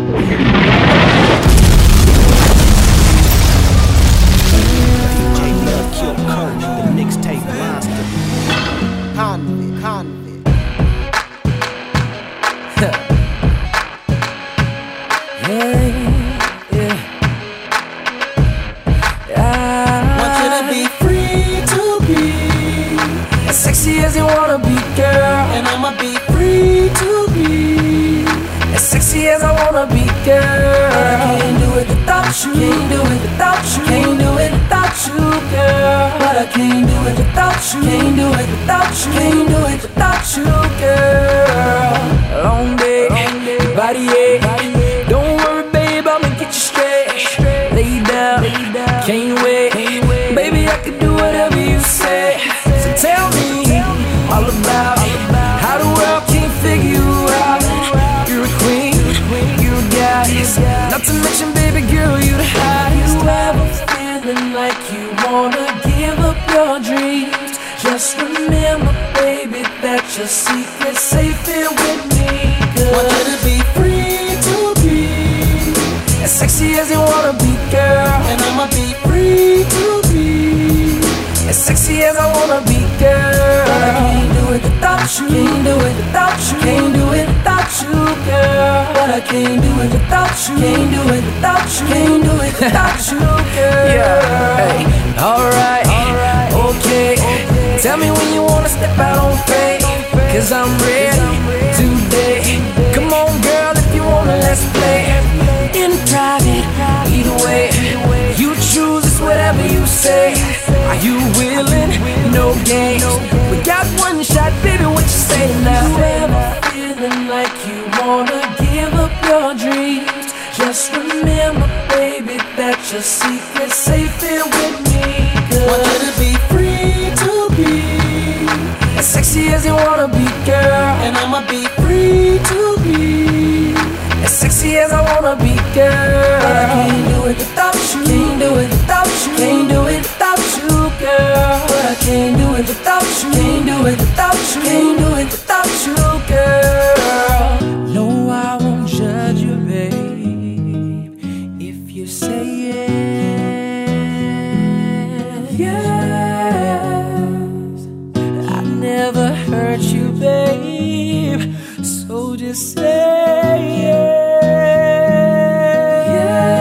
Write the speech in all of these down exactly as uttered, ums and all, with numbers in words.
Convict, convict. Yeah, yeah. I Want you to be free to be as sexy as you wanna be, girl. and I'ma be free to be As sexy as I wanna be, girl. but I can't do it without you. Can't do it without you. Can't do it without you, girl. But I can't do it without you. Can't do it without you. Can't do it without you, girl. Long day, body ache. Don't worry, babe, I'ma get you straight. Lay down, can't wait. Baby, I can do whatever you say. So tell me all about how the world can't figure you out. You're a queen, you're a goddess. Not to mention, baby girl, you the hottest. You ever feeling like you wanna give up your dreams? Just remember, baby, that your secret's safe here with me. Want you to be free to be As sexy as you wanna be, girl. and I'ma be free to be As sexy as I wanna be, girl. but I can't do it without you. Can't do it without you. Can't do it without you, girl. But I can't do it without you. Can't do it without you. Can't do it without you, girl. Yeah. Hey, alright, okay. Tell me when you wanna step out on faith, cause I'm ready today. Come on, girl, if you wanna, let's play in private. Either way, you choose, it's whatever you say. Are you willing? No games. We got one shot, baby, what you say now? You ever feeling like you wanna give up your dreams? Just remember, baby, that your secret's safe here with me. Want you to be free to be As sexy as you wanna be, girl. and I'ma be free to be As sexy as I wanna be, girl. but I can't do it without you. Can't do it without you. Can't do it without you, girl. But I can't do it without you. Can't do it without you. Can't do it without you, girl. No, I won't judge you, babe, if you say yes. Yes, I never hurt you, babe, so just say yes.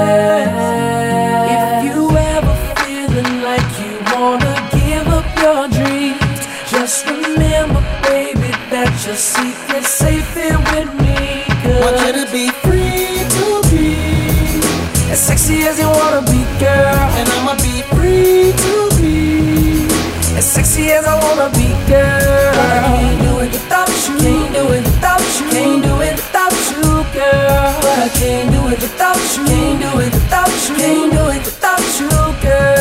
If you ever feeling like you wanna give up your dreams, just remember, baby, that your secret's safe here with me. Want you to be free to be As sexy as you wanna be, girl. and I'ma be free to be As sexy as I wanna be, girl. but I can't do it without you. Can't do it without you. Can't do it without you, girl. But I can't do it without you. Can't do it